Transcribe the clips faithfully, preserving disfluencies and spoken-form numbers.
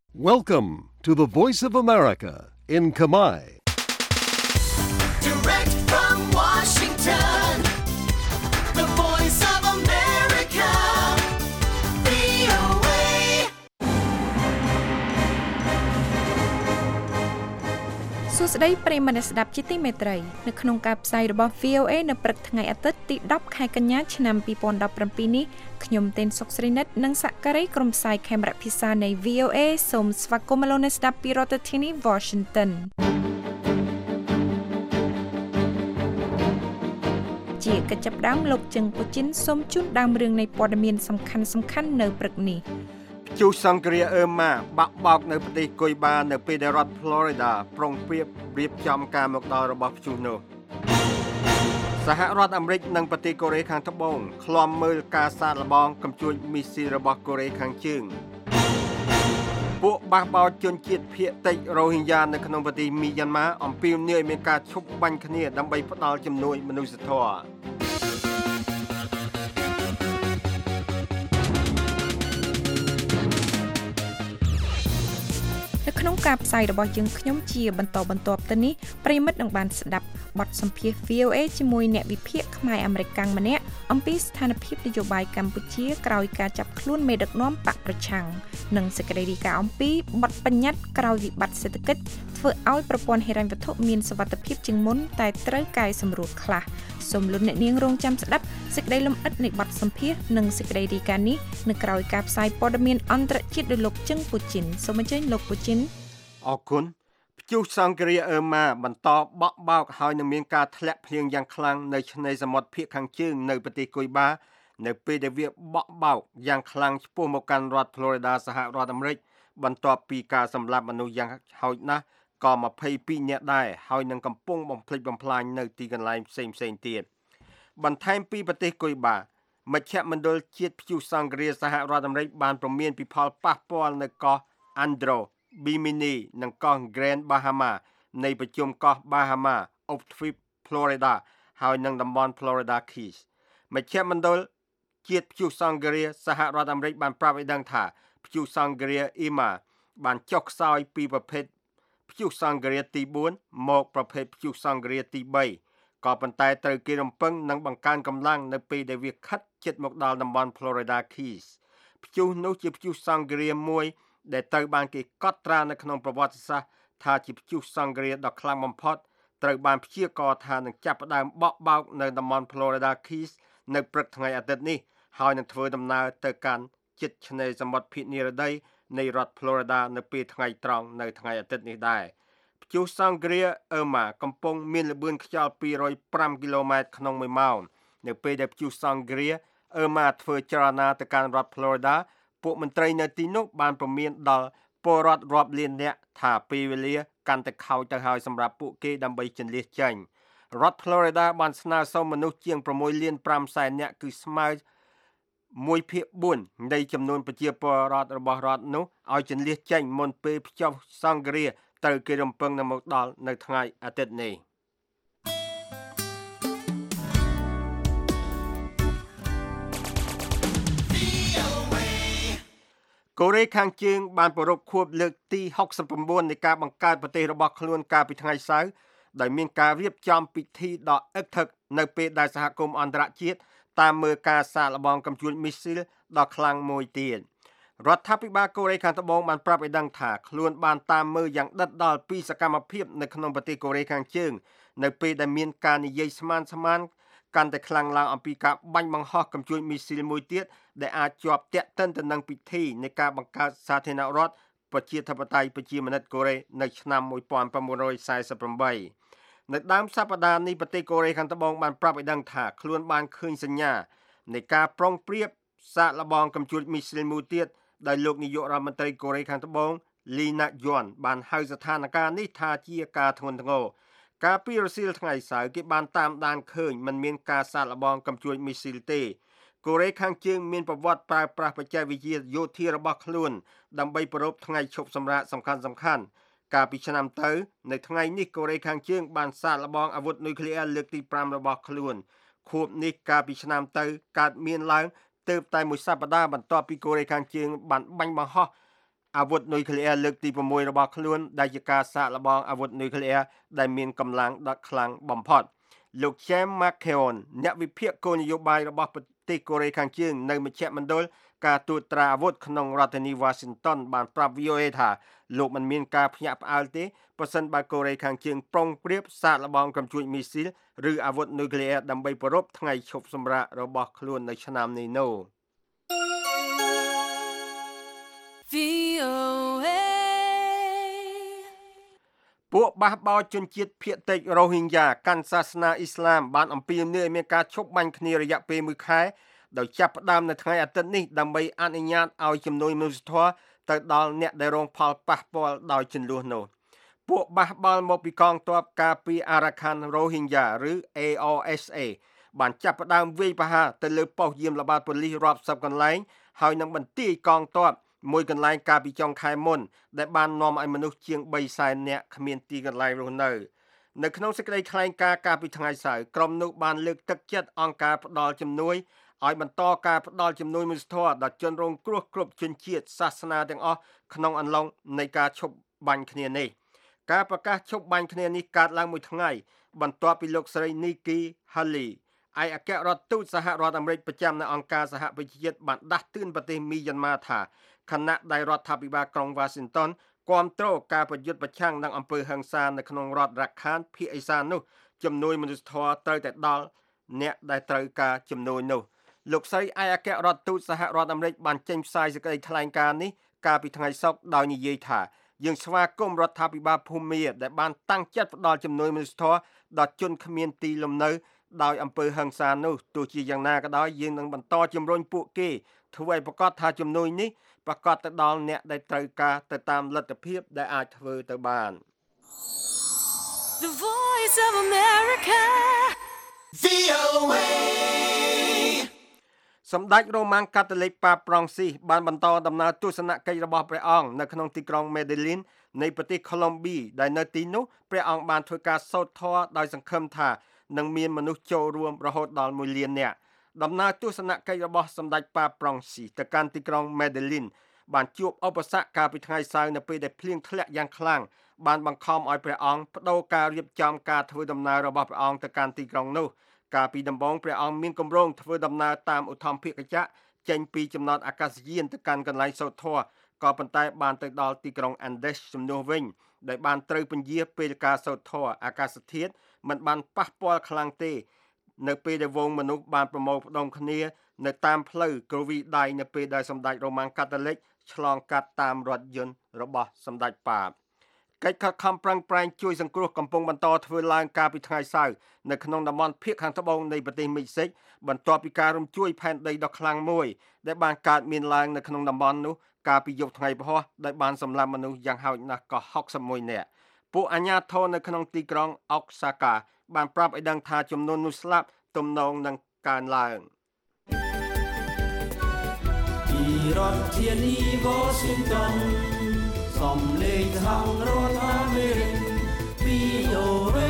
Welcome to the Voice of America in Khmer. Direct from Washington, the Voice of America, វី អូ เอសួស្តីប្រិយមិត្តអ្នកស្ដាប់ជាទីមេត្រីនៅក្នុងការផ្សាយរបស់ វី អូ เอ នៅព្រឹកថ្ងៃអាទិត្យទីដប់ខែកញ្ញាឆ្នាំពីរពាន់ដប់ប្រាំពីរនេះខ្ញុំទេនសុកស្រីនិតនិងសក្តិក្រុមផ្សាយខេមរៈភាសានៃ វី អូ เอ សូមស្វាគមន៍មកលោកអ្នកស្ដាប់ពីរដ្ឋធានី Washington ជាកិច្ចចាប់ផ្ដើមលោកជឹងពូជីនសូមជូនដើមរឿងនៃព័ត៌មានសំខាន់សំខាន់នៅព្រឹកនេះជូសង្គ្រាអឺម៉ាបាក់បោកនៅប្រទេសគុយបានៅពេលដែលរដ្ឋ Florida ប្រុងប្រៀបរៀបចំការមកដល់របស់ព្យុះនោះសហរដ្ឋអាមេរិកនិងប្រទេសកូរ៉េខាងត្បូងឃ្លាំមើលការសាកល្បងកំជួញមីស៊ីលរបស់កូរ៉េខាងជើងពួកបះបោរជនជាតិភៀតតិចរ៉ូហីញ៉ានៅក្នុងប្រទេសមីយ៉ាន់ម៉ាអំពាវនាវឲ្យមានការឈប់បាញ់គ្នាដើម្បីផ្ដល់ជំនួយមនុស្សធម៌ក្នុងការផ្សាយរបស់យើងខ្ញុំជាបន្តបន្ទាប់ទៅនេះប្រិមិត្តនឹងបានស្ដាប់បទសម្ភាសន៍ វី អូ เอ ជាមួយអ្នកវិភាគខ្មែរអាមេរិកកាំងម្នាក់អំពីស្ថានភាពនយោបាយកម្ពុជាក្រោយការចាប់ខ្លួនមេដឹកនាំបកប្រឆាំងនិងសេចក្តីរាយការណ៍អំពីបទបញ្ញត្តិក្រោយវិបត្តិសេដ្ឋកិច្ចធ្វើឲ្យប្រព័ន្ធហិរញ្ញវត្ថុមានសុវត្ថិភាពជាងមុនតែត្រូវកែសម្រួលខ្លះសូមលោកអ្នកនាងរងចាំស្ដាប់សេចក្តីលម្អិតនៃបទសម្ភាសន៍និងសេចក្តីរាយការណ៍នេះនៅក្រោយការផ្សាយព័ត៌មានអន្តរជាតិដោយលោកជឹងពូជីនសូមអញ្ជើញលោកពូជីនអរគុណព្យុះសង្គ្រាអឺម៉ាបន្តបក់បោកហើយនឹងមានការធ្លាក់ភ្លៀងយ៉ាងខ្លាំងនៅឆ្នេរសមុទ្រភាគខាងជើងនៅប្រទេសគុយបានៅពេលដែលវាបក់បោកយ៉ាងខ្លាំងឆ្ពោះមកកាន់រដ្ឋ Florida សហរដ្ឋអាមេរិកបន្ទាប់ពីការសម្លាប់មនុស្សយ៉ាងហោចណាស់ក៏ម្ភៃពីរនាក់ដែរហើយនឹងកំពុងបំផ្លិចបំផ្លាញនៅទីកន្លែងផ្សេងផ្សេងទៀតបន្ថែមពីប្រទេសគុយបាមជ្ឈមណ្ឌលជាតិព្យុះសង្គ្រាសហរដ្ឋអាមេរិកបានព្រមានពីផលប៉ះពាល់នៅកោះ Andro Bimini និងកោះ Grand Bahama នៃប្រជុំកោះ Bahama of Florida ហើយនិងតំបន់ Florida Keys មជ្ឈមណ្ឌលជាតិព្យុះសង្គ្រាសហរដ្ឋអាមេរិកបានប្រាប់ឲ្យដឹងថាព្យុះសង្គ្រា Irma បានចុះខ្សោយពីប្រភេទព្យុះសង្គ្រាទីបួនមកប្រភេទព្យុះសង្គ្រាទីបីក៏ប៉ុន្តែត្រូវគេរំពឹងនឹងបង្កើនកម្លាំងនៅពេលដែលវាខិតជិតមកដល់តំបន់ Florida Keys ព្យុះនោះជាព្យុះសង្គ្រាមួយដែលត្រូវបានគេកត់ត្រានៅក្នុងប្រវត្តិសាស្ត្រថាជាព្យុះសង្គ្រាដ៏ខ្លាំងបំផុតត្រូវបានព្យាករណ៍ថានឹងចាប់ផ្ដើមបក់បោកនៅតំបន់ Florida Keys នៅព្រឹកថ្ងៃអាទិត្យនេះហើយនឹងធ្វើដំណើរទៅកាន់ជិតឆ្នេរសមុទ្រភាគនិរតីនៃរដ្ឋ Florida នៅពេលថ្ងៃត្រង់នៅថ្ងៃអាទិត្យនេះដែរព្យុះសង្គ្រាអឺម៉ាកំពុងមានល្បឿនខ្យល់ពីររយប្រាំគីឡូម៉ែត្រក្នុងមួយម៉ោងនៅពេលដែលព្យុះសង្គ្រាអឺម៉ាធ្វើចលនាទៅកាន់រដ្ឋ Floridaពួកមន្ត្រីនៅទីនោះបានព្រមានដល់ពលរដ្ឋរាប់លាននាក់ថាពេលវេលាកាន់តែខូចទៅហើយសម្រាប់ពួកគេដើម្បីជន្លៀសចេញរដ្ឋ Florida បានស្នើសុំមនុស្សជាង6លាន5សែននាក់គឺស្មើមួយភាគបួននៃចំនួនប្រជាពលរដ្ឋរបស់រដ្ឋនោះឲ្យជន្លៀសចេញមុនពេលព្យុះសង្គ្រាត្រូវគេរំពឹងនឹងមកដល់នៅថ្ងៃអាទិត្យនេះកូរ៉េខាងជើងបានប្រារព្ធខួបលើកទីហុកសិប៩នៃការបង្កើតប្រទេសរបស់ខ្លួនកាលពីថ្ងៃសៅរ៍ដោយមានការរៀបចំពិធីដ៏អឹកធឹកនៅពេលដែលសហគមន៍អន្តរជាតិតាមមើលការសាកល្បងកំជួញមីស៊ីលដ៏ខ្លាំងមួយទៀតរដ្ឋាភិបាលកូរ៉េខាងត្បូងបានប្រាប់ឲ្យដឹងថាខ្លួនបានតាមមើលយ៉ាងដិតដល់ពីសកម្មភាពនៅក្នុងប្រទេសកូរ៉េខាងជើងនៅពេលដែលមានការនិយាយស្មានស្មានកាន់តែខ្លាំងឡើងអំពីការបាញ់បង្ហោះកំជួញមីស៊ីលមួយទៀតដែលអាចជាប់ទាក់ទិនទៅនឹងពិធីនៃការបង្កើតសាធារណរដ្ឋប្រជាធិបតេយ្យប្រជាមានិតកូរ៉េនៅឆ្នាំmột nghìn chín trăm四mươi támនៅដើមសប្តាហ៍នេះប្រទេសកូរ៉េខាងត្បូងបានប្រាប់ឲ្យដឹងថាខ្លួនបានឃើញសញ្ញានៃការប្រុងប្រៀបសាកល្បងកំជួញមីស៊ីលមួយទៀតដោយលោកនាយករដ្ឋមន្ត្រីកូរ៉េខាងត្បូងលីណាយន់បានហៅស្ថានភាពនេះថាជាការធ្ងន់ធ្ងរកាលពីរសៀលថ្ងៃសៅរ៍គេបានតាមដានឃើញមិនមានការសាកល្បងកំជួញមីស៊ីលទេកូរ៉េខាងជើងមានប្រវត្តិប្រើប្រាស់បច្ចេកវិទ្យាយោធារបស់ខ្លួនដើម្បីប្រារព្ធថ្ងៃឈប់សម្រាកសំខាន់សំខាន់កាលពីឆ្នាំទៅនៅថ្ងៃនេះកូរ៉េខាងជើងបានសាកល្បងអាវុធនុយក្លេអ៊ែរលើកទី5របស់ខ្លួនខួបនេះកាលពីឆ្នាំទៅកើតមានឡើងទើបតែមួយសប្តាហ៍បន្ទាប់ពីកូរ៉េខាងជើងបានបាញ់បង្ហោះអាវុធនុយក្លេអ៊ែរលើកទី6របស់ខ្លួនដែលជាការសាកល្បងអាវុធនុយក្លេអ៊ែរដែលមានកម្លាំងដុតខ្លាំងបំផុតលោក James McKeown អ្នកវិភាគគោលនយោបាយរបស់ប្រទេសកូរ៉េខាងជើងនៅមជ្ឈមណ្ឌលការត្រួតត្រាអាវុធក្នុងរដ្ឋធានី Washington បានប្រាប់ V O A ថាលោកមិនមានការភ្ញាក់ផ្អើលទេប្រសិនបើកូរ៉េខាងជើងប្រុងប្រៀបសាកល្បងកំជួចមីស៊ីលឬអាវុធនុយក្លេអ៊ែរដើម្បីប្រពថ្ងៃឈប់សម្រាករបស់ខ្លួននៅឆ្នាំនេះនោះ V O A ពួកបះបោរជនជាតិភាគតិចរ៉ូហីងយ៉ាកាន់សាសនាអ៊ីស្លាមបានអំពាវនាវឲ្យមានការឈប់បាញ់គ្នារយៈពេលមួយខែដោយចាប់ផ្ដើមនៅថ្ងៃអាទិត្យនេះដើម្បីអនុញ្ញាតឲ្យជំនួយមនុស្សធម៌ទៅដល់អ្នកដែលរងផលប៉ះពាល់ដោយជម្លោះនោះពួកបះបោរមកពីកងទ័ពការពារអារ៉ាខាន់រ៉ូហីងយ៉ាឬ A R S A បានចាប់ផ្ដើមវាយប្រហារទៅលើប៉ុស្តិ៍យាមល្បាតប៉ូលីសរាប់សិបកន្លែងហើយនឹងបន្ទាយកងទ័ពមួយកន្លែងកាលពីចុងខែមុនដែលបាននាំឲ្យមនុស្សជាងបីសែននាក់គ្មានទីកន្លែងរស់នៅនៅក្នុងសេចក្តីថ្លែងការណ៍កាលពីថ្ងៃសៅរ៍ក្រុមនោះបានលើកទឹកចិត្តអង្គការផ្ដល់ជំនួយឲ្យបន្តការផ្ដល់ជំនួយមនុស្សធម៌ដល់ជនរងគ្រោះគ្រប់ជនជាតិសាសនាទាំងអស់ក្នុងអំឡុងនៃការឈប់បាញ់គ្នានេះការប្រកាសឈប់បាញ់គ្នានេះកើតឡើងមួយថ្ងៃបន្ទាប់ពីលោកស្រី Nikki Haley ឯកអគ្គរដ្ឋទូតសហរដ្ឋអាមេរិកប្រចាំនៅអង្គការសហប្រជាជាតិបានដាស់តឿនប្រទេសមីយ៉ាន់ម៉ាថាខណៈដែលរដ្ឋាភិបាលក្រុង Washington គាំទ្រការប្រយុទ្ធប្រឆាំងនឹងអំពើហិង្សានៅក្នុងរដ្ឋ Rakhine ភាគឦសាននោះជំនួយមនុស្សធម៌ត្រូវតែដល់អ្នកដែលត្រូវការជំនួយនោះលោកស្រីឯកអគ្គរដ្ឋទូតសហរដ្ឋអាមេរិកបានចេញផ្សាយសេចក្តីថ្លែងការណ៍នេះកាលពីថ្ងៃសុក្រដោយនិយាយថាយើងស្វាគមន៍រដ្ឋាភិបាលភូមាដែលបានតាំងចិត្តផ្ដល់ជំនួយមនុស្សធម៌ដល់ជនគ្មានទីលំនៅដោយអំពើហិង្សានោះទោះជាយ៉ាងណាក៏ដោយយើងនឹងបន្តជំរុញពួកគេធ្វើឲ្យប្រកាសថាជំនួយនេះប្រកាសទៅដល់អ្នកដែលត្រូវការទៅតាមលទ្ធភាពដែលអាចធ្វើទៅបាន The Voice of America V O A សម្ដេចរ៉ូម៉ាំងកាតូលិកប៉ាប្រង់ស៊ីសបានបន្តដំណើរទស្សនកិច្ចរបស់ព្រះអង្គនៅក្នុងទីក្រុង Medellin នៃប្រទេស Colombia ដែលនៅទីនោះព្រះអង្គបានធ្វើការសូត្រធម៌ដោយសង្ឃឹមថានឹងមានមនុស្សចូលរួមរហូតដល់មួយលាននាក់ដំណើរទស្សនកិច្ចរបស់សម្ដេចប៉ាប្រង់ស៊ីសទៅកាន់ទីក្រុង Medellin បានជួបឧបសគ្គកាលពីថ្ងៃសៅរ៍នៅពេលដែលភ្លៀងធ្លាក់យ៉ាងខ្លាំងបានបង្ខំឲ្យព្រះអង្គបដូរការរៀបចំការធ្វើដំណើររបស់ព្រះអង្គទៅកាន់ទីក្រុងនោះកាលពីដំបូងព្រះអង្គមានគម្រោងធ្វើដំណើរតាមឧទ្ធម្ភាគចក្រចេញពីចំណតអាកាសយានទៅកាន់កន្លែងសូត្រធម៌ក៏ប៉ុន្តែបានទៅដល់ទីក្រុង Andes ជំនួសវិញដែលបានត្រូវពន្យាពេលការសូត្រធម៌អាកាសធាតុមិនបានប៉ះពាល់ខ្លាំងទេនៅពេលដែលវងមនុស្សបានប្រមូលផ្ដុំគ្នានៅតាមផ្លូវគ្រវីដៃនៅពេលដែលសម្ដេចរ៉ូម៉ាំងកាតូលិកឆ្លងកាត់តាមរថយន្តរបស់សម្ដេចប៉ាបកិច្ចខិតខំប្រឹងប្រែងជួយសង្គ្រោះកំពុងបន្តធ្វើឡើងកាលពីថ្ងៃសៅរ៍នៅក្នុងតំបន់ភាគខាងត្បូងនៃប្រទេសមិចស៊ិកបន្ទាប់ពីការរំជួយផែនដីដ៏ខ្លាំងមួយដែលបានកើតមានឡើងនៅក្នុងតំបន់នោះកាលពីយប់ថ្ងៃពហុដែលបានសម្លាប់មនុស្សយ៉ាងហោចណាស់ក៏ហុកសិបមួយនាក់ពួកអាជ្ញាធរនៅក្នុងទីក្រុងអុកសាកាបានប្រាប់ឲ្យដឹងថាចំនួនមនុស្សស្លាប់ទំនងនឹងកើនឡើងពីរដ្ឋធានី Washington សំឡេងសហរដ្ឋអាមេរិក V O A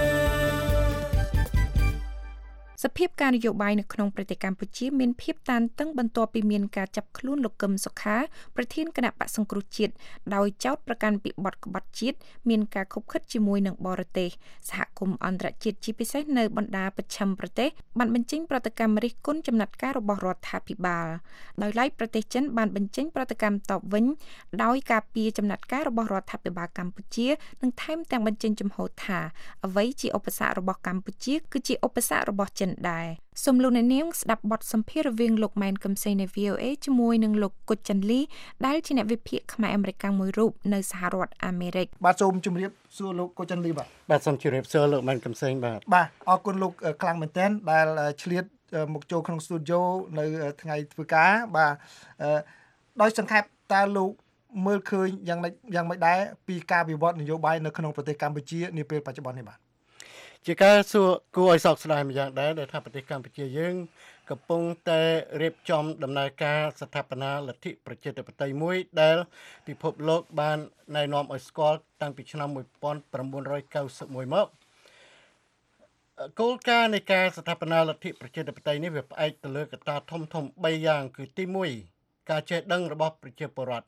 សភាពការនយោបាយនៅក្នុងប្រទេសកម្ពុជាមានភាពតានតឹងបន្ទាប់ពីមានការចាប់ខ្លួនលោកកឹមសុខាប្រធានគណៈបក្សសង្គ្រោះជាតិដោយចោទប្រកាន់ពីបទក្បត់ជាតិមានការខុបខិតជាមួយនឹងបរទេសសហគមន៍អន្តរជាតិជាពិសេសនៅបណ្ដាប្រចាំប្រទេសបានបញ្ចេញប្រតិកម្មរិះគន់ចំណាត់ការរបស់រដ្ឋាភិបាលដោយឡែកប្រទេសចិនបានបញ្ចេញប្រតិកម្មតបវិញដោយការពីចំណាត់ការរបស់រដ្ឋាភិបាលកម្ពុជានិងថែមទាំងបញ្ចេញចំហថាអ្វីជាឧបសគ្គរបស់កម្ពុជាគឺជាឧបសគ្គរបស់ចិនដែរសូមលោកអ្នកនាងស្ដាប់បទសម្ភាសន៍រវាងលោកម៉ែនកឹមសេងនៃ V O A ជាមួយនឹងលោកគុជចន្ទលីដែលជាអ្នកវិភាគខ្មែរអមេរិកមួយរូបនៅសហរដ្ឋអាមេរិកបាទសូមជម្រាបសួរលោកគុជចន្ទលីបាទបាទសូមជម្រាបសួរលោកម៉ែនកឹមសេងបាទបាទអរគុណលោកខ្លាំងមែនទែនដែលឆ្លៀតមកចូលក្នុងស្ទូឌីយោនៅថ្ងៃធ្វើការបាទដោយសង្ខេបតើលោកមើលឃើញយ៉ាងម៉េចយ៉ាងម៉េចដែរពីការវិវត្តនយោបាយនៅក្នុងប្រទេសកម្ពុជានាពេលបច្ចុប្បន្ននេះបាទជាការសួរគួរឲ្យសោកស្ដាយម្យ៉ាងដែរដែលថាប្រទេសកម្ពុជាយើងកំពុងតែរៀបចំដំណើរការស្ថាបនាលទ្ធិប្រជាធិបតេយ្យមួយដែលពិភពលោកបានណែនាំឲ្យស្គាល់តាំងពីឆ្នាំmột nghìn chín trăm chín mươi mốtមកគោលការណ៍នៃការស្ថាបនាលទ្ធិប្រជាធិបតេយ្យនេះវាផ្អែកទៅលើកត្តាធំធំបីយ៉ាងគឺទីមួយការចេះដឹងរបស់ប្រជាពលរដ្ឋ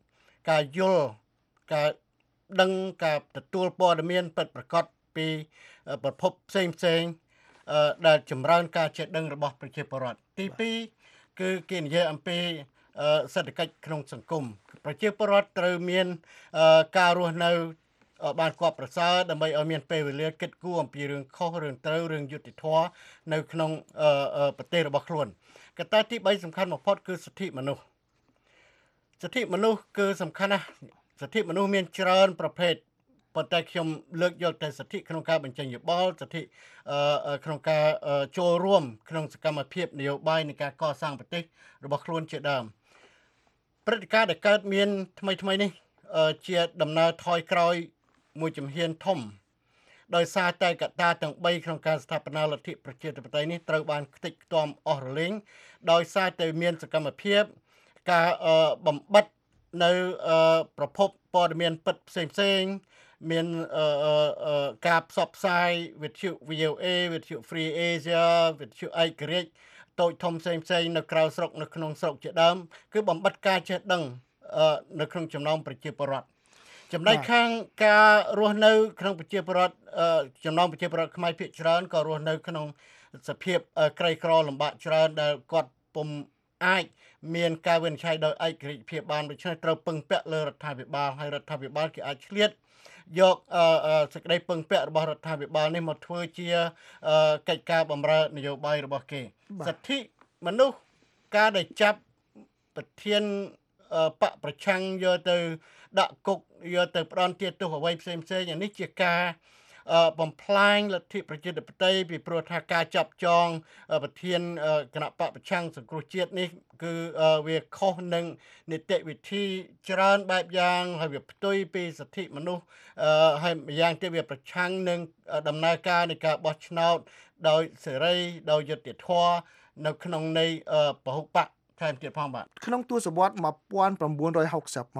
ការយល់ការដឹងការទទួលព័ត៌មានពិតប្រាកដពីប្រភពផ្សេងផ្សេងដែលចម្រើនការចេះដឹងរបស់ប្រជាពលរដ្ឋទីពីរគឺគេនិយាយអំពីសេដ្ឋកិច្ចក្នុងសង្គមប្រជាពលរដ្ឋត្រូវមានការរស់នៅបានគប្បីប្រសើរដើម្បីឲ្យមានពេលវេលាគិតគូរអំពីរឿងខុសរឿងត្រូវរឿងយុត្តិធម៌នៅក្នុងប្រទេសរបស់ខ្លួនកត្តាទីបីសំខាន់បំផុតគឺសិទ្ធិមនុស្សសិទ្ធិមនុស្សគឺសំខាន់ណាស់សិទ្ធិមនុស្សមានច្រើនប្រភេទប៉ុន្តែខ្ញុំលើកយកតែសិទ្ធិក្នុងការបញ្ចេញយោបល់សិទ្ធិក្នុងការចូលរួមក្នុងសកម្មភាពនយោបាយនៃការកសាងប្រទេសរបស់ខ្លួនជាដើមព្រឹត្តិការណ៍ដែលកើតមានថ្មីថ្មីនេះជាដំណើរថយក្រោយមួយជំហានធំដោយសារតែកត្តាទាំងបីក្នុងការស្ថាបនាលទ្ធិប្រជាធិបតេយ្យនេះត្រូវបានខ្ទេចខ្ទាំអស់រលីងដោយសារតែមានសកម្មភាពការបំបិទនៅប្រភពព័ត៌មានពិតផ្សេងផ្សេងមានការផ្សព្វផ្សាយវិទ្យុ វី អូ អេ វិទ្យុ Free Asia វិទ្យុឯករាជ្យតូចធំផ្សេងផ្សេងនៅក្រៅស្រុកនៅក្នុងស្រុកជាដើមគឺបំបិទការចេះដឹងនៅក្នុងចំណោមប្រជាពលរដ្ឋចំណែកខាងការរស់នៅក្នុងប្រជាពលរដ្ឋចំណោមប្រជាពលរដ្ឋខ្មែរភាគច្រើនក៏រស់នៅក្នុងសភាពក្រីក្រលំបាកច្រើនដែលគាត់ពុំអាចមានការវិនិច្ឆ័យដោយឯករាជ្យភាពបានដូច្នេះត្រូវពឹងពាក់លើរដ្ឋាភិបាលហើយរដ្ឋាភិបាលគេអាចឆ្លៀតយកសេចក្តីពឹងពាក់របស់រដ្ឋាភិបាលនេះមកធ្វើជាកិច្ចការបម្រើនយោបាយរបស់គេសិទ្ធិមនុស្សការដែលចាប់ប្រធានបកប្រឆាំងយកទៅដាក់គុកយកទៅផ្ដន់ទាទោសអ្វីផ្សេងផ្សេងអានេះជាការបំផ្លាញលទ្ធិប្រជាធិបតេយ្យពីព្រោះថាការចាប់ចងប្រធានគណៈបកប្រឆាំងសង្គ្រោះជាតិនេះគឺវាខុសនឹងនីតិវិធីច្រើនបែបយ៉ាងហើយវាផ្ទុយពីសិទ្ធិមនុស្សហើយម្យ៉ាងទៀតវាប្រឆាំងនឹងដំណើរការនៃការបោះឆ្នោតដោយសេរីដោយយុត្តិធម៌នៅក្នុងនៃពហុបកថែមទៀតផងបាទក្នុងទសវត្សរ៍một nghìn chín trăm sáu mươi một nghìn chín trăm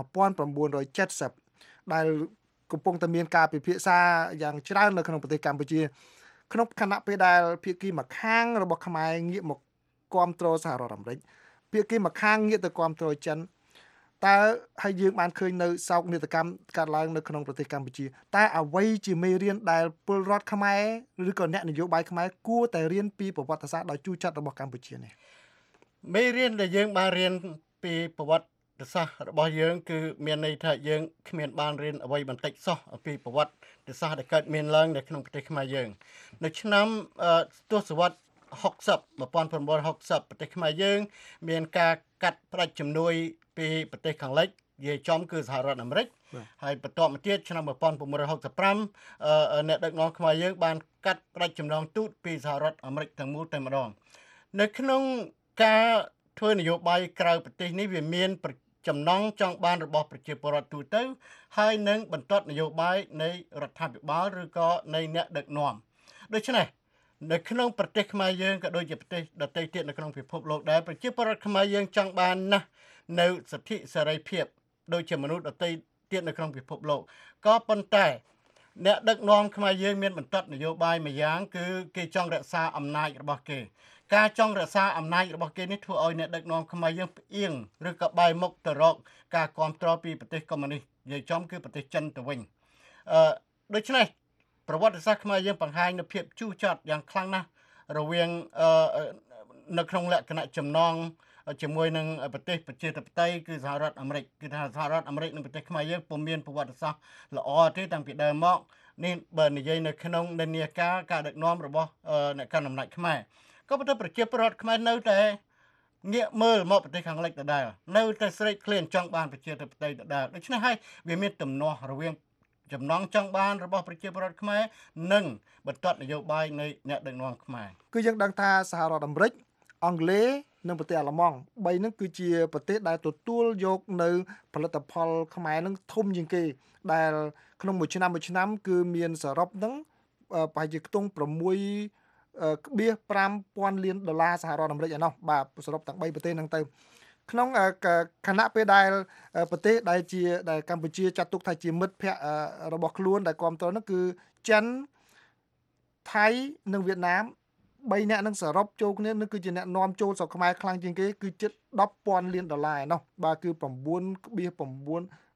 bảy mươiដែលកំពុងតែមានការពិភាក្សាយ៉ាងច្រើននៅក្នុងប្រទេសកម្ពុជាក្នុងខណៈពេលដែលភាគីម្ខាងរបស់ខ្មែរងាកមកគាំទ្រសហរដ្ឋអាមេរិកភាគីម្ខាងងាកទៅគាំទ្រចិនតើហើយយើងបានឃើញនៅសោកនាដកម្មកើតឡើងនៅក្នុងប្រទេសកម្ពុជាតើអ្វីជាមេរៀនដែលពលរដ្ឋខ្មែរឬក៏អ្នកនយោបាយខ្មែរគួរតែរៀនពីប្រវត្តិសាស្ត្រដ៏ជូរចត់របស់កម្ពុជានេះមេរៀនដែលយើងបានរៀនពីប្រវត្តិសាស្ត្ររបស់យើងគឺមានន័យថាយើងគ្មានបានរៀនអ្វីបន្តិចសោះអំពីប្រវត្តិសាស្ត្រដែលកើតមានឡើងនៅក្នុងប្រទេសខ្មែរយើងនៅឆ្នាំទសវត្សរ៍หกสิบ một nghìn chín trăm sáu mươiប្រទេសខ្មែរយើងមានការកាត់ផ្តាច់ជំនួយពីប្រទេសខាងលិចនិយាយចំគឺសហរដ្ឋអាមេរិកហើយបន្ទាប់មកទៀតឆ្នាំ một nghìn chín trăm sáu mươi lăm អ្នកដឹកនាំខ្មែរយើងបានកាត់ផ្តាច់ចំណងទូតពីសហរដ្ឋអាមេរិកទាំងមូលតែម្ដងនៅក្នុងការធ្វើនយោបាយក្រៅប្រទេសនេះវាមានចំណងចង់បានរបស់ប្រជាពលរដ្ឋទូទៅហើយនឹងបន្ទាត់នយោបាយនៃរដ្ឋាភិបាលឬក៏នៃអ្នកដឹកនាំដូច្នេះនៅក្នុងប្រទេសខ្មែរយើងក៏ដូចជាប្រទេសដទៃទៀតនៅក្នុងពិភពលោកដែរប្រជាពលរដ្ឋខ្មែរយើងចង់បានណាស់នៅសិទ្ធិសេរីភាពដូចជាមនុស្សដទៃទៀតនៅក្នុងពិភពលោកក៏ប៉ុន្តែអ្នកដឹកនាំខ្មែរយើងមានបន្ទាត់នយោបាយមួយយ៉ាងគឺគេចង់រក្សាអំណាចរបស់គេការចង់រក្សាអំណាចរបស់គេនេះធ្វើឲ្យអ្នកដឹកនាំខ្មែរយើងផ្អៀងឬក៏បែរមុខទៅរកការគ្រប់គ្រងពីប្រទេសកុម្មុយនីសនិយាយចំគឺប្រទេសចិនទៅវិញអឺដូច្នេះប្រវត្តិសាស្ត្រខ្មែរយើងបង្ហាញនូវភាពជូរចត់យ៉ាងខ្លាំងណាស់រវាងអឺនៅក្នុងលក្ខណៈចំណងជាមួយនឹងប្រទេសប្រជាធិបតេយ្យគឺសហរដ្ឋអាមេរិកគឺថាសហរដ្ឋអាមេរិកនិងប្រទេសខ្មែរយើងពុំមានប្រវត្តិសាស្ត្រល្អទេតាំងពីដើមមកនេះបើនិយាយនៅក្នុងនិន្នាការការដឹកនាំរបស់អ្នកកាន់អំណាចខ្មែរក៏ប៉ុន្តែប្រជាពលរដ្ឋខ្មែរនៅតែងាកមើលមកប្រទេសខាងលិចដដែលនៅតែស្រេកឃ្លានចង់បានប្រជាធិបតេយ្យដដែលដូច្នេះហើយវាមានទំនាស់រវាងចំណងចង់បានរបស់ប្រជាពលរដ្ឋខ្មែរនិងបន្ទាត់នយោបាយនៃអ្នកដឹកនាំខ្មែរគឺយើងដឹងថាសហរដ្ឋអាមេរិកអង់គ្លេសនិងប្រទេសអាល្លឺម៉ង់បីហ្នឹងគឺជាប្រទេសដែលទទួលយកនៅផលិតផលខ្មែរហ្នឹងធំជាងគេដែលក្នុងមួយឆ្នាំមួយឆ្នាំគឺមានសរុបហ្នឹងប្រហែលជាខ្ទង់6ក្បៀសfive thousandលានដុល្លារសហរដ្ឋអាមេរិកឯណោះបាទសរុបទាំងបីប្រទេសហ្នឹងទៅក្នុងគណៈពេលដែលប្រទេសដែលជាដែលកម្ពុជាចាត់ទុកថាជាមិត្តភ័ក្តិរបស់ខ្លួនដែលគ្រប់គ្រងនោះគឺចិនថៃនិងវៀតណាម3នាក់នឹងសរុបចូលគ្នានឹងគឺជាអ្នកនាំចូលស្រុកខ្មែរខ្លាំងជាងគេគឺជិតten thousandលានដុល្លារឯណោះបាទគឺnineក្បៀសnine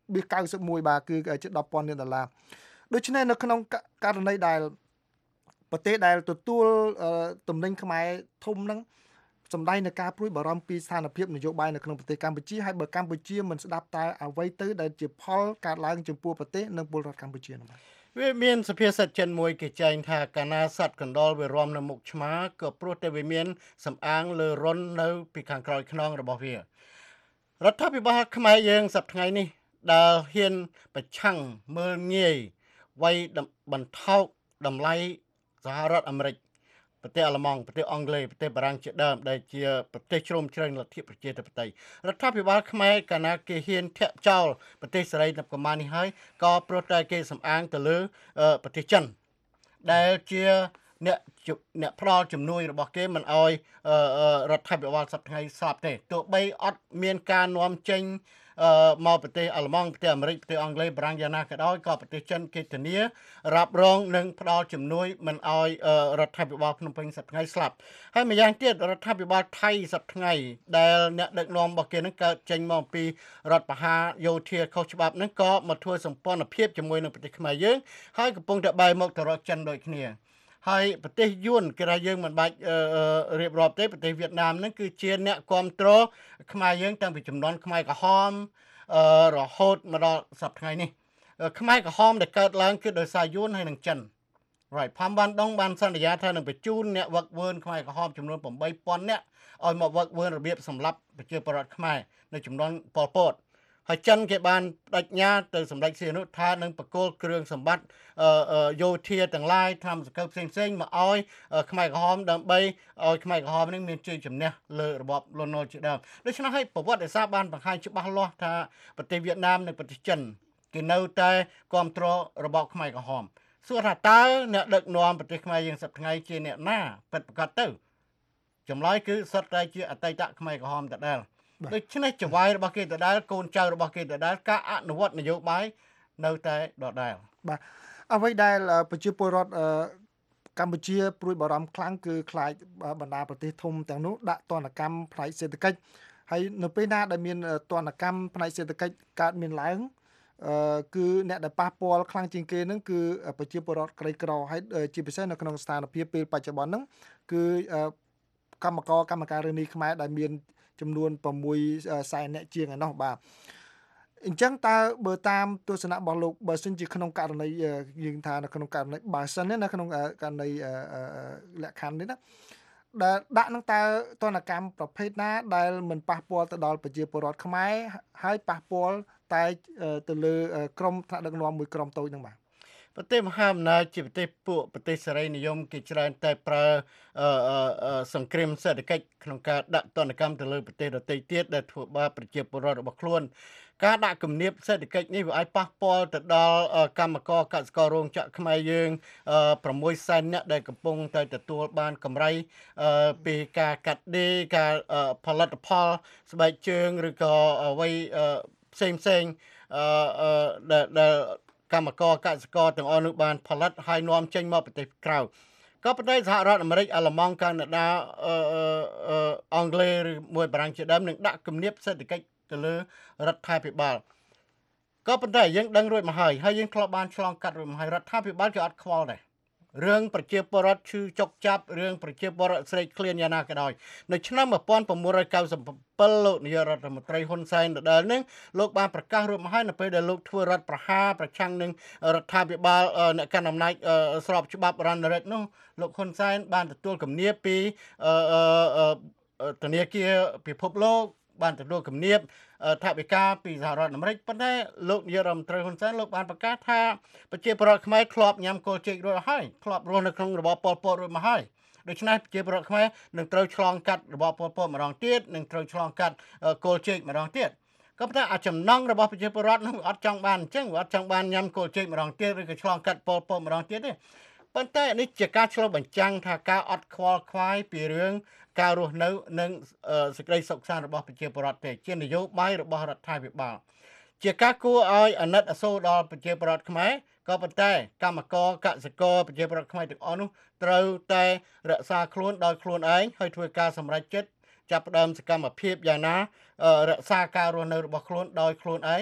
បៀស九สิบเอ็ดបាទគឺជិតដប់ពាន់លានដុល្លារដូច្នេះនៅក្នុងករណីដែលប្រទេសដែលទទួលទំនិញខ្មែរធំហ្នឹងសម្ដែងនៅការព្រួយបារម្ភពីស្ថានភាពនយោបាយនៅក្នុងប្រទេសកម្ពុជាហើយបើកម្ពុជាមិនស្ដាប់តើអ្វីទៅដែលជាផលកើតឡើងចំពោះប្រទេសនិងពលរដ្ឋកម្ពុជានោះវាមានសភាសិទ្ធិចិនមួយគេចែងថាកាលណាសត្វកណ្ដុរវារំនៅមុខឆ្មាក៏ព្រោះតែវាមានសំអាងលើរុននៅពីខាងក្រោយខ្នងរបស់វារដ្ឋាភិបាលខ្មែរយើងសប្តាហ៍ថ្ងៃនេះដែលហ៊ានប្រឆាំងមើលងាយវាយបន្ថោកតម្លៃសហរដ្ឋអាមេរិកប្រទេសអាល្លឺម៉ង់ប្រទេសអង់គ្លេសប្រទេសបារាំងជាដើមដែលជាប្រទេសជ្រុំជ្រែងលទ្ធិប្រជាធិបតេយ្យរដ្ឋាភិបាលខ្មែរកាលណាគេហ៊ានធាក់ចោលប្រទេសសេរីនៅកម្ពុជានេះហើយក៏ព្រោះតែគេសំអាងទៅលើប្រទេសចិនដែលជាអ្នកអ្នកផ្ដល់ជំនួយរបស់គេមិនអោយរដ្ឋាភិបាលសប្តាហ៍ថ្ងៃស្លាប់ទេទោះបីអត់មានការនាំចេញមកប្រទេសអាល្លឺម៉ង់ប្រទេសអាមេរិកប្រទេសអង់គ្លេសបារាំងយ៉ាងណាក៏ដោយក៏ប្រទេសចិនគេធានារ៉ាប់រងនិងផ្ដល់ជំនួយមិនអោយរដ្ឋាភិបាលភ្នំពេញសប្តាហ៍ថ្ងៃស្លាប់ហើយម្យ៉ាងទៀតរដ្ឋាភិបាលថៃសប្តាហ៍ថ្ងៃដែលអ្នកដឹកនាំរបស់គេនឹងកើតចេញមកពីរដ្ឋបហាយោធាខុសច្បាប់នឹងក៏មកធ្វើសម្ព័ន្ធភាពជាមួយនឹងប្រទេសខ្មែរយើងហើយកំពុងតែបែរមុខទៅរកចិនដូចគ្នាហើយប្រទេសយួនគេថាយើងមិនបាច់រៀបរាប់ទេប្រទេសវៀតណាមហ្នឹងគឺជាអ្នកគ្រប់គ្រងខ្មែរយើងតាំងពីចំនួនខ្មែរក្រហមរហូតមកដល់សប្តាហ៍ថ្ងៃនេះខ្មែរក្រហមដែលកើតឡើងគឺដោយសារយួនហើយនិងចិន right ផាំបានដងបានសន្យាថានឹងបញ្ជូនអ្នកវឹកវើខ្មែរក្រហមចំនួនeight thousandនាក់ឲ្យមកវឹកវើរបៀបសម្លាប់ប្រជាពលរដ្ឋខ្មែរនៅចំនួនប៉ុលពតហើយចិនគេបានបដិញ្ញាទៅសម្ដេចសៀនុថានឹងបកគោលគ្រឿងសម្បត្តិយោធាទាំងឡាយធម្មសកលផ្សេងផ្សេងមកឲ្យខ្មែរក្រហមដើម្បីឲ្យខ្មែរក្រហមនឹងមានជ័យជំនះលើរបបលន់នល់ជាដើមដូច្នេះហើយប្រវត្តិសាស្ត្របានបង្ហាញច្បាស់លាស់ថាប្រទេសវៀតណាមនិងប្រទេសចិនគេនៅតែគ្រប់គ្រងរបបខ្មែរក្រហមសួរថាតើអ្នកដឹកនាំប្រទេសខ្មែរយើងសប្តាហ៍ថ្ងៃជាអ្នកណាពិតប្រាកដទៅចម្លើយគឺសុទ្ធតែជាអតីតខ្មែរក្រហមដដែលដូច្នេះចវាយរបស់គេដដែលកូនចៅរបស់គេដដែលការអនុវត្តនយោបាយនៅតែដដែលបាទអ្វីដែលប្រជាពលរដ្ឋកម្ពុជាព្រួយបារម្ភខ្លាំងគឺខ្លាចបណ្ដាប្រទេសធំទាំងនោះដាក់ទណ្ឌកម្មផ្នែកសេដ្ឋកិច្ចហើយនៅពេលណាដែលមានទណ្ឌកម្មផ្នែកសេដ្ឋកិច្ចកើតមានឡើងគឺអ្នកដែលប៉ះពាល់ខ្លាំងជាងគេហ្នឹងគឺប្រជាពលរដ្ឋក្រីក្រហើយជាពិសេសនៅក្នុងស្ថានភាពពេលបច្ចុប្បន្នហ្នឹងគឺកម្មករកម្មការរឿងនេះខ្មែរដែលមានចំនួនsixសែនអ្នកជាងឯណោះបាទអញ្ចឹងតើបើតាមទស្សនៈរបស់លោកបើសិនជាក្នុងករណីយើងថានៅក្នុងករណីបើសិននៅក្នុងករណីលក្ខខណ្ឌនេះណាដែលដាក់នឹងតើទណ្ឌកម្មប្រភេទណាដែលមិនប៉ះពាល់ទៅដល់ប្រជាពលរដ្ឋខ្មែរហើយប៉ះពាល់តែទៅលើក្រុមថ្នាក់ដឹកនាំមួយក្រុមតូចហ្នឹងបាទប្រទេសមហាអំណាចជាប្រទេសពួកប្រទេសសេរីនិយមគេច្រើនតែប្រើសង្គ្រាមសេដ្ឋកិច្ចក្នុងការដាក់ទណ្ឌកម្មទៅលើប្រទេសដទៃទៀតដែលធ្វើបាបប្រជាពលរដ្ឋរបស់ខ្លួនការដាក់គំនាបសេដ្ឋកិច្ចនេះវាអាចប៉ះពាល់ទៅដល់កម្មករកសិកររោងចក្រខ្មែរយើងsixសែននាក់ដែលកំពុងតែទទួលបានកម្រៃពីការកាត់ដេរការផលិតផលស្បែកជើងឬក៏អ្វីផ្សេងផ្សេងដែលកម្មករកសិករទាំងអស់នោះបានផលិតហើយនាំចេញមកប្រទេសក្រៅក៏ប៉ុន្តែសហរដ្ឋអាមេរិកអាល្លឺម៉ង់កាណាដាអង់គ្លេសឬមួយបារាំងជាដើមនឹងដាក់គំនាបសេដ្ឋកិច្ចទៅលើរដ្ឋាភិបាលក៏ប៉ុន្តែយើងដឹងរួចមកហើយហើយយើងធ្លាប់បានឆ្លងកាត់រួចមកហើយរដ្ឋាភិបាលគេអត់ខ្វល់ដែររឿងប្រជាពលរដ្ឋឈឺចុកចាប់រឿងប្រជាពលរដ្ឋស្រេកឃ្លានយ៉ាងណាក៏ដោយនៅឆ្នាំnineteen ninety-sevenលោកនាយករដ្ឋមន្ត្រីហ៊ុនសែនដដែលនឹងលោកបានប្រកាសរួចមកហើយនៅពេលដែលលោកធ្វើរដ្ឋប្រហារប្រឆាំងនឹងរដ្ឋាភិបាលអ្នកកាន់អំណាចស្របច្បាប់រ៉ាន់រ៉ិតនោះលោកហ៊ុនសែនបានទទួលគំនាបពីធនាគារពិភពលោកបានទទួលគំនាបថវិកាពីសហរដ្ឋអាមេរិកប៉ុន្តែលោកនាយករដ្ឋមន្ត្រីហ៊ុនសែនលោកបានប្រកាសថាប្រជាពលរដ្ឋខ្មែរធ្លាប់ញ៉ាំគល់ចេករួចហើយធ្លាប់រស់នៅក្នុងរបបប៉ុលពតរួចមកហើយដូច្នេះប្រជាពលរដ្ឋខ្មែរនឹងត្រូវឆ្លងកាត់របបប៉ុលពតម្ដងទៀតនឹងត្រូវឆ្លងកាត់គល់ចេកម្ដងទៀតក៏ប៉ុន្តែអាចំណងរបស់ប្រជាពលរដ្ឋនោះអត់ចង់បានអញ្ចឹងអត់ចង់បានញ៉ាំគល់ចេកម្ដងទៀតឬក៏ឆ្លងកាត់ប៉ុលពតម្ដងទៀតទេប៉ុន្តែនេះជាការឆ្លុះបញ្ចាំងថាការអត់ខ្វល់ខ្វាយពីរឿងការរស់នៅនិងសេចក្តីសុខសាន្តរបស់ប្រជាពលរដ្ឋទេជានយោបាយរបស់រដ្ឋាភិបាលជាការគួរឲ្យអាណិតអាសូរដល់ប្រជាពលរដ្ឋខ្មែរក៏ប៉ុន្តែកម្មករកសិករប្រជាពលរដ្ឋខ្មែរទាំងអស់នោះត្រូវតែរក្សាខ្លួនដោយខ្លួនឯងហើយធ្វើការសម្រេចចិត្តចាប់ផ្ដើមសកម្មភាពយ៉ាងណារក្សាការរស់នៅរបស់ខ្លួនដោយខ្លួនឯង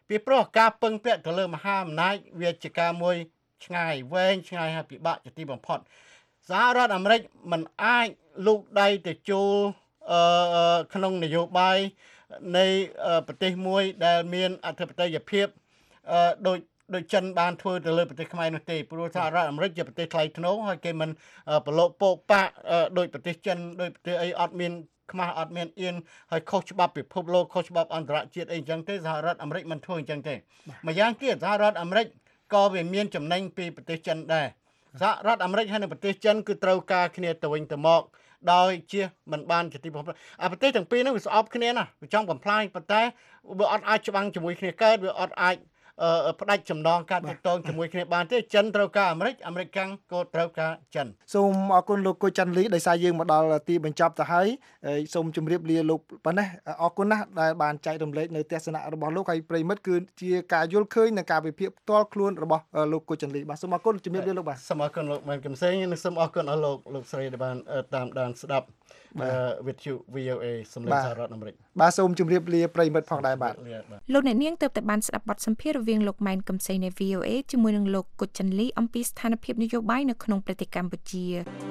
ពីព្រោះការពឹងពាក់ទៅលើមហាអំណាចវាជាការមួយឆ្ងាយវែងឆ្ងាយហើយពិបាកជាទីបំផុតសហរដ្ឋអាមេរិកមិនអាចលូកដៃទៅចូលអឺក្នុងនយោបាយនៃប្រទេសមួយដែលមានអធិបតេយ្យភាពអឺដោយដោយចិនបានធ្វើទៅលើប្រទេសខ្មែរនោះទេព្រោះសហរដ្ឋអាមេរិកជាប្រទេសថ្លៃថ្នូរហើយគេមិនប្រឡូកពកប៉ាក់ដោយប្រទេសចិនដោយប្រទេសអីអត់មានខ្មាស់អត់មានអៀនហើយខុសច្បាប់ពិភពលោកខុសច្បាប់អន្តរជាតិអីចឹងទេសហរដ្ឋអាមេរិកមិនធ្វើអញ្ចឹងទេម្យ៉ាងទៀតសហរដ្ឋអាមេរិកក៏វាមានចំណេញពីប្រទេសចិនដែរសហរដ្ឋអាមេរិកហើយនិងប្រទេសចិនគឺត្រូវការគ្នាទៅវិញទៅមកដោយជាមិនបានជាទីបំផុតអាប្រទេសទាំងពីរនោះវាស្អប់គ្នាណាវាចង់បំផ្លាញប៉ុន្តែវាអត់អាចច្បាំងជាមួយគ្នាកើតវាអត់អាចផ្ដាច់ចំណងការទាក់ទងជាមួយគ្នាបានទេចិនត្រូវការអាមេរិកអាមេរិកកាំងក៏ត្រូវការចិនសូមអរគុណលោកគូច័ន្ទលីដោយសារយើងមកដល់ទីបញ្ចប់ទៅហើយសូមជម្រាបលាលោកប៉ុណ្ណេះអរគុណណាស់ដែលបានចែករំលែកនៅទស្សនៈរបស់លោកហើយប្រិមិត្តគឺជាការយល់ឃើញនិងការវិភាគផ្ទាល់ខ្លួនរបស់លោកគូច័ន្ទលីបាទសូមអរគុណជម្រាបលាលោកបាទសូមអរគុណលោកម៉ែនកំសែងនិងសូមអរគុណអស់លោកលោកស្រីដែលបានតាមដានស្ដាប់វិទ្យុ វី អូ អេ សំឡេងសហរដ្ឋអាមេរិកបាទសូមជម្រាបលាប្រិមិត្តផងដែរបាទលោកអ្នកនាងទើបតែបានស្ដាប់បទសម្ភាសន៍រវាងលោកម៉ែនកំសែងនៃ វី អូ អេ ជាមួយនឹងលោកគូច័ន្ទលីអំពីស្ថានភាពនយោបាយនៅក្នុងប្រទេសកម្ពុជា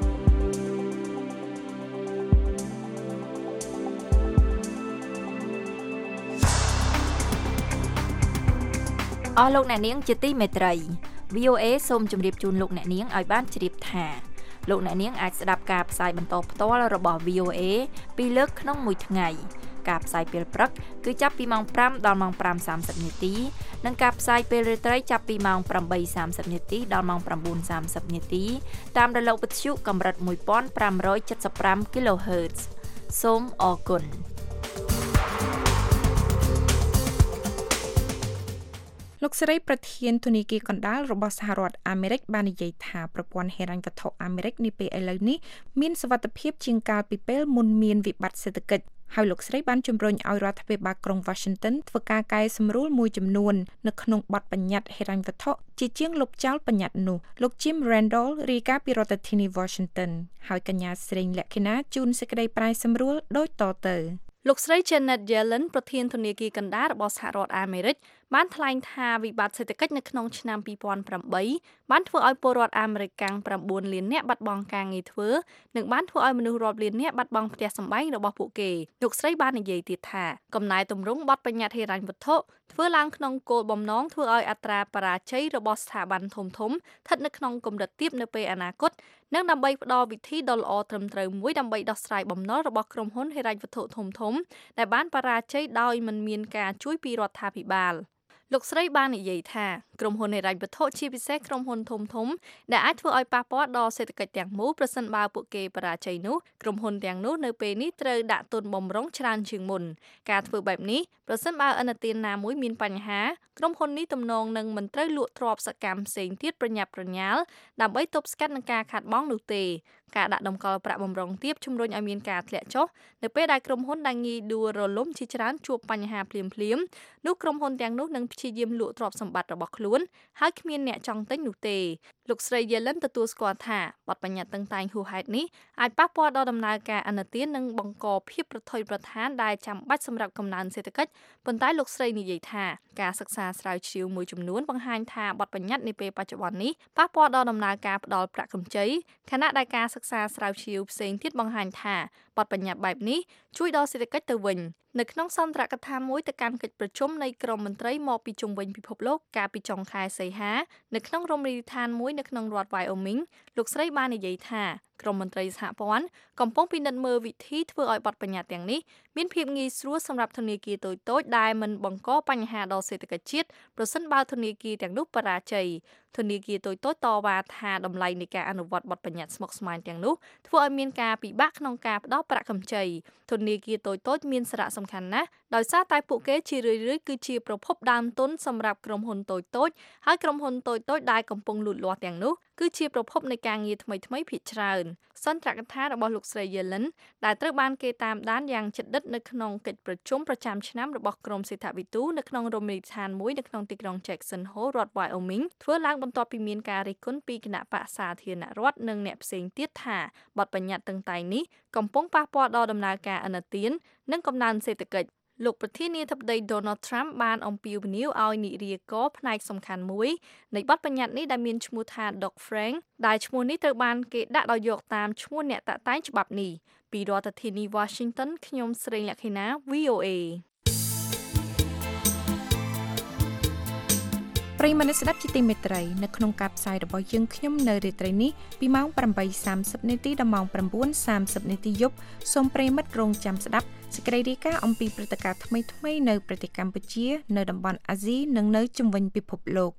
អស់លោកអ្នកនាងជាទីមេត្រី វី អូ អេ សូមជម្រាបជូនលោកអ្នកនាងឲ្យបានជ្រាបថាលោកអ្នកនាងអាចស្ដាប់ការផ្សាយបន្តផ្ទាល់របស់ វី អូ អេ ពីរលើកក្នុងមួយថ្ងៃការផ្សាយពេលព្រឹកគឺចាប់ពីម៉ោងប្រាំដល់ម៉ោងប្រាំសាមសិបនាទីនិងការផ្សាយពេលរាត្រីចាប់ពីម៉ោងប្រាំបីសាមសិបនាទីដល់ម៉ោងប្រាំបួនសាមសិបនាទីតាមរលកវិទ្យុកម្រិតមួយពាន់ប្រាំរយเจ็ดสิบห้า គីឡូហឺត សូមអរគុណលោកស្រីប្រធានធនាគារកណ្ដាលរបស់សហរដ្ឋអាមេរិកបាននិយាយថាប្រព័ន្ធហិរញ្ញវត្ថុអាមេរិកនាពេលឥឡូវនេះមានសុវត្ថិភាពជាងកាលពីពេលមុនមានវិបត្តិសេដ្ឋកិច្ចហើយលោកស្រីបានជំរុញឲ្យរដ្ឋាភិបាលក្រុង Washington ធ្វើការកែសម្រួលមួយចំនួននៅក្នុងបទបញ្ញត្តិហិរញ្ញវត្ថុជាជាងលុបចោលបញ្ញត្តិនោះលោក Jim Randall រាយការណ៍ពីរដ្ឋធានី Washington ហើយកញ្ញាស្រីលក្ខិណាជួនសេចក្តីប្រែសម្រួលដូចតទៅលោកស្រី Janet Yellen ប្រធានធនាគារកណ្ដាលរបស់សហរដ្ឋអាមេរិកបានថ្លែងថាវិបត្តិសេដ្ឋកិច្ចនៅក្នុងឆ្នាំពីរពាន់ប្រាំបីបានធ្វើឲ្យពលរដ្ឋអាមេរិកកាំងប្រាំបួនលាននាក់បាត់បង់ការងារធ្វើនិងបានធ្វើឲ្យមនុស្សរាប់លាននាក់បាត់បង់ផ្ទះសម្បែងរបស់ពួកគេលោកស្រីបាននិយាយទៀតថាកំណែទម្រង់បទបញ្ញត្តិហិរញ្ញវត្ថុធ្វើឡើងក្នុងគោលបំណងធ្វើឲ្យអត្រាបរាជ័យរបស់ស្ថាប័នធំៗស្ថិតនៅក្នុងកម្រិតទាបនៅពេលអនាគតនិងដើម្បីផ្ដល់វិធីដ៏ល្អត្រឹមត្រូវមួយដើម្បីដោះស្រាយបំណុលរបស់ក្រុមហ៊ុនហិរញ្ញវត្ថុធំៗដែលបានបរាជ័យដោយមិនមានការជួយពីរដ្ឋាភិបាលលោកស្រីបាននិយាយថាក្រុមហ៊ុនហិរញ្ញវត្ថុជាពិសេសក្រុមហ៊ុនធំធំដែលអាចធ្វើឲ្យប៉ះពាល់ដល់សេដ្ឋកិច្ចទាំងមូលប្រសិនបើពួកគេបរាជ័យនោះក្រុមហ៊ុនទាំងនោះនៅពេលនេះត្រូវដាក់ទុនបម្រុងច្រើនជាងមុនការធ្វើបែបនេះប្រសិនបើឥណទានណាមួយមានបញ្ហាក្រុមហ៊ុននេះទំនងនឹងមិនត្រូវលក់ទ្រព្យសកម្មផ្សេងទៀតប្រញាប់ប្រញាល់ដើម្បីទប់ស្កាត់នឹងការខាតបង់នោះទេការដាក់តម្កល់ប្រាក់បម្រុងទាបជំរុញឲ្យមានការធ្លាក់ចុះនៅពេលដែលក្រុមហ៊ុនដែលងាយដួលរលំជាច្រើនជួបបញ្ហាភ្លាមៗនោះក្រុមហ៊ុនទាំងនោះនឹងព្យាយាមលក់ទ្រព្យសម្បត្តិរបស់ខ្លួនហើយគ្មានអ្នកចង់ទិញនោះទេលោកស្រី Yellen ទទួលស្គាល់ថាបទបញ្ញត្តិតឹងតែងហួសហេតុនេះអាចប៉ះពាល់ដល់ដំណើរការឥណទាននិងបង្កភាពប្រថុយប្រថានដែលចាំបាច់សម្រាប់កំណើនសេដ្ឋកិច្ចប៉ុន្តែលោកស្រីនិយាយថាការសិក្សាស្រាវជ្រាវមួយចំនួនបង្ហាញថាបទបញ្ញត្តិនាពេលបច្ចុប្បន្ននេះប៉ះពាល់ដល់ដំណើរការផ្ដល់ប្រាក់កម្ចីខណៈដែលការសិក្សាស្រាវជ្រាវផ្សេងទៀតបង្ហាញថាបទបញ្ញត្តិបែបនេះជួយដល់សេដ្ឋកិច្ចទៅវិញនៅក្នុងសន្ទរកថាមួយទៅកាន់កិច្ចប្រជុំនៃក្រុមមន្ត្រីមកពីជុំវិញពិភពលោកកាលពីចុងខែសីហានៅក្នុងរមណីយដ្ឋានមួយនៅក្នុងរដ្ឋ Wyoming លោកស្រីបាននិយាយថាក្រុមមន្ត្រីសហព័ន្ធកំពុងពិនិត្យមើលវិធីធ្វើឲ្យបទបញ្ញត្តិទាំងនេះមានភាពងាយស្រួលសម្រាប់ធនាគារតូចៗដែលមិនបង្កបញ្ហាដល់សេដ្ឋកិច្ចជាតិប្រសិនបើធនាគារទាំងនោះបរាជ័យធនាគារតូចៗតវ៉ាថាតម្លៃនៃការអនុវត្តបទបញ្ញត្តិស្មុគស្មាញទាំងនោះធ្វើឲ្យមានការពិបាកក្នុងការផ្ដល់ប្រាក់កម្ចីធនាគារតូចៗមានសារៈសំខាន់ណាស់ដោយសារតែពួកគេជារឿយៗគឺជាប្រភពដើមទុនសម្រាប់ក្រុមហ៊ុនតូចៗហើយក្រុមហ៊ុនតូចៗដែលកំពុងលូតលាស់ទាំងនោះគឺជាប្រភពនៃការងារថ្មីៗភាគច្រើនសន្ទរកថារបស់លោកស្រី Yellen ដែលត្រូវបានគេតាមដានយ៉ាងជិតដិតនៅក្នុងកិច្ចប្រជុំប្រចាំឆ្នាំរបស់ក្រមសេដ្ឋវិទូនៅក្នុងរមណីយដ្ឋានមួយនៅក្នុងទីក្រុង Jackson Hole រដ្ឋ Wyoming ធ្វើឡើងបន្ទាប់ពីមានការរិះគន់ពីគណៈបក្សសាធារណរដ្ឋនិងអ្នកផ្សេងទៀតថាបទបញ្ញត្តិតឹងតែងនេះកំពុងប៉ះពាល់ដល់ដំណើរការឥណទាននិងកំណើនសេដ្ឋកិច្ចលោកប្រធានាធិបតី Donald Trump បានអំពាវនាវឲ្យនិរាករផ្នែកសំខាន់មួយនៃបទបញ្ញត្តិនេះដែលមានឈ្មោះថា Dodd-Frank ដែលឈ្មោះនេះត្រូវបានគេដាក់ដោយយកតាមឈ្មោះអ្នកតាក់តែងច្បាប់នេះពីរដ្ឋធានី Washington ខ្ញុំស្រីលក្ខិណា វី អូ អេប្រិយមិត្តស្ដាប់ជាទីមេត្រីនៅក្នុងការផ្សាយរបស់យើងខ្ញុំនៅរាត្រីនេះពីម៉ោង ប្រាំបីសាមសិប នាទីដល់ម៉ោង ប្រាំបួនសាមសិប នាទីយប់សូមប្រិយមិត្តរងចាំស្ដាប់សេចក្តីរាយការណ៍អំពីព្រឹត្តិការណ៍ថ្មីៗនៅប្រទេសកម្ពុជានៅតំបន់អាស៊ីនិងនៅជុំវិញពិភពលោក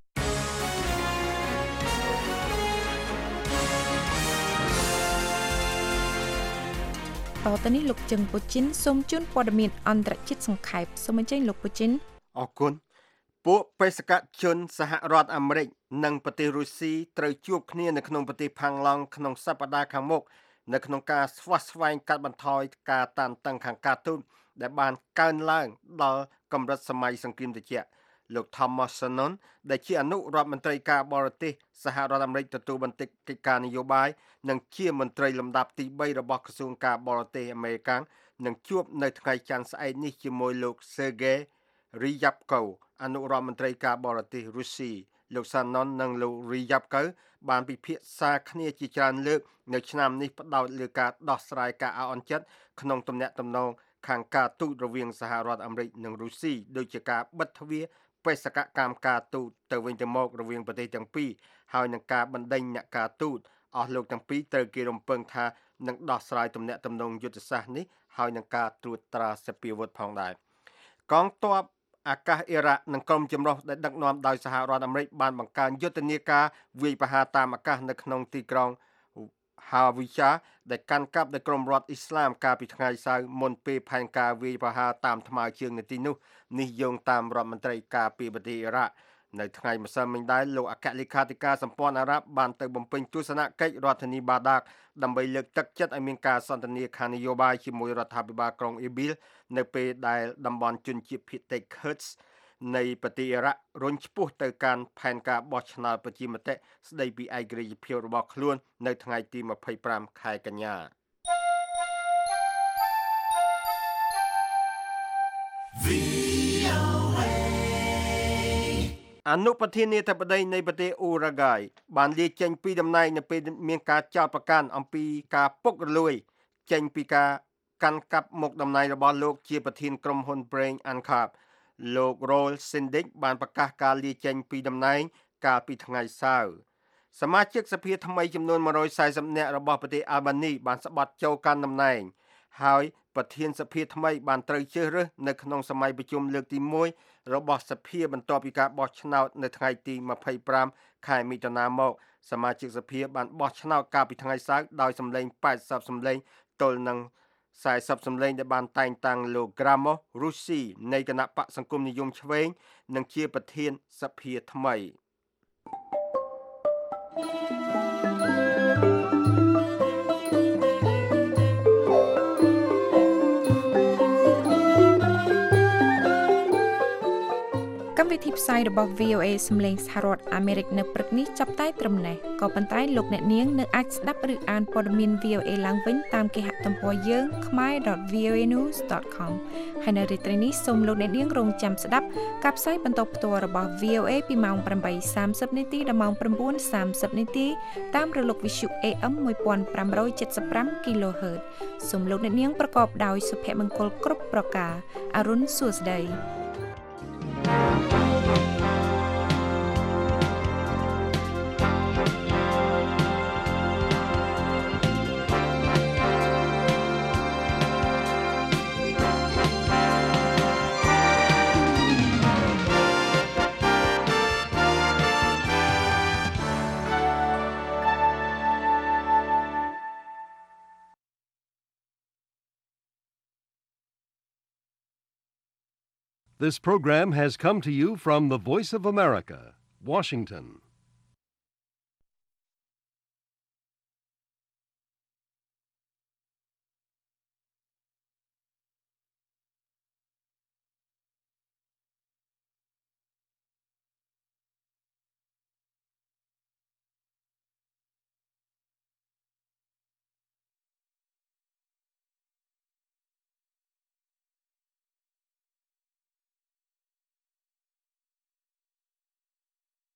តទៅនេះលោកជឹងពូជីនសូមជូនព័ត៌មានអន្តរជាតិសង្ខេបសូមអញ្ជើញលោកពូជីនអរគុណពួកបេសកជនសហរដ្ឋអាមេរិកនិងប្រទេសរុស្ស៊ីត្រូវជួបគ្នានៅក្នុងប្រទេសផាំងឡង់ក្នុងសប្តាហ៍ខាងមុខនៅក្នុងការស្វះស្វែងកាត់បន្ថយការតានតឹងខាងការទូតដែលបានកើនឡើងដល់កម្រិតសម័យសង្គ្រាមត្រជាក់លោក Thomas Shannon ដែលជាអនុរដ្ឋមន្ត្រីការបរទេសសហរដ្ឋអាមេរិកទទួលបន្ទុកកិច្ចការនយោបាយនិងជាមន្ត្រីលំដាប់ទីបីរបស់ក្រសួងការបរទេសអាមេរិកនឹងជួបនៅថ្ងៃច័ន្ទស្អែកនេះជាមួយលោក Sergei Ryabko អនុរដ្ឋមន្ត្រីការបរទេសរុស្ស៊ីលោក Shannon និងលោក Ryabko បានពិភាក្សាគ្នាជាច្រើនលើកនៅឆ្នាំនេះផ្ដោតលើការដោះស្រាយការអន់ចិត្តក្នុងទំនាក់ទំនងខាងការទូតរវាងសហរដ្ឋអាមេរិកនិងរុស្ស៊ីដូចជាការបិទទ្វារបេសកកម្មការទូតទៅវិញទៅមករវាងប្រទេសទាំងពីរហើយនឹងការបណ្ដេញអ្នកការទូតអស់លោកទាំងពីរត្រូវគេរំពឹងថានឹងដោះស្រាយទំនាក់ទំនងយុទ្ធសាស្ត្រនេះហើយនឹងការត្រួតត្រាសពាវុធផងដែរកងទ័ពអាកាសអ៊ីរ៉ាក់និងក្រុមចម្រុះដែលដឹកនាំដោយសហរដ្ឋអាមេរិកបានបង្កើនយុទ្ធនាការវាយប្រហារតាមអាកាសនៅក្នុងទីក្រុង Hawija ដែលកាន់កាប់ដោយក្រុមរដ្ឋអ៊ីស្លាមកាលពីថ្ងៃសៅរ៍មុនពេលផែនការវាយប្រហារតាមថ្មើរជើងនៅទីនោះនេះយោងតាមរដ្ឋមន្ត្រីការពារប្រទេសអ៊ីរ៉ាក់នៅថ្ងៃម្សិលមិញដែរលោកអគ្គលេខាធិការសម្ព័ន្ធអារ៉ាប់បានទៅបំពេញទស្សនកិច្ចរដ្ឋធានីបាដាកដើម្បីលើកទឹកចិត្តឲ្យមានការសន្ទនាខាងនយោបាយជាមួយរដ្ឋាភិបាលក្រុងអ៊ីប៊ីលនៅពេលដែលតំបន់ជនជាតិភាគតិច Kurds នៃប្រទេសអ៊ីរ៉ាក់រុញឆ្ពោះទៅកាន់ផែនការបោះឆ្នោតប្រជាមតិស្ដីពីឯករាជ្យភាពរបស់ខ្លួននៅថ្ងៃទីម្ភៃប្រាំខែកញ្ញាអនុប្រធានាធិបតីនៃប្រទេសអ៊ូរ៉ាហ្គាយបានលាចេញពីតំណែងនៅពេលមានការចោទប្រកាន់អំពីការពុករលួយចេញពីការកាន់កាប់មុខតំណែងរបស់លោកជាប្រធានក្រុមហ៊ុន Brain Ancap លោក Roll Sindic បានប្រកាសការលាចេញពីតំណែងកាលពីថ្ងៃសៅរ៍សមាជិកសភាថ្មីចំនួនmột trăm bốn mươiនាក់របស់ប្រទេសអាល់បានីបានស្បត់ចូលកាន់តំណែងហើយប្រធានសភាថ្មីបានត្រូវជ្រើសរើសនៅក្នុងសម័យប្រជុំលើកទីមួយរបស់សភាបន្ទាប់ពីការបោះឆ្នោតនៅថ្ងៃទីម្ភៃប្រាំខែមិថុនាមកសមាជិកសភាបានបោះឆ្នោតកាលពីថ្ងៃសៅរ៍ដោយសម្លេងแปดสิบសម្លេងទល់នឹងสี่สิบសម្លេងដែលបានតែងតាំងលោក Gramo Russi នៃគណៈបកសង្គមនិយមឆ្វេងនិងជាប្រធានសភាថ្មីកម្មវិធីផ្សាយរបស់ វី អូ អេ សំឡេងសហរដ្ឋអាមេរិកនៅព្រឹកនេះចាប់តែត្រឹមនេះក៏ប៉ុន្តែលោកអ្នកនាងនៅអាចស្ដាប់ឬអានព័ត៌មាន វី អូ អេ ឡើងវិញតាមគេហទំព័រយើង khmer dot v o a news dot com ហើយនៅរាត្រីនេះសូមលោកអ្នកនាងរងចាំស្ដាប់ការផ្សាយបន្តផ្ទាល់របស់ វី អូ អេ ពីម៉ោងប្រាំបីសាមសិបនាទីដល់ម៉ោងប្រាំបួនសាមសិបនាទីតាមរលកវិទ្យុ เอ เอ็ม một nghìn năm trăm七十五 kHz សូមលោកអ្នកនាងប្រកបដោយសុភមង្គលគ្រប់ប្រការអរុនសួស្តី This program has come to you from the Voice of America, Washington.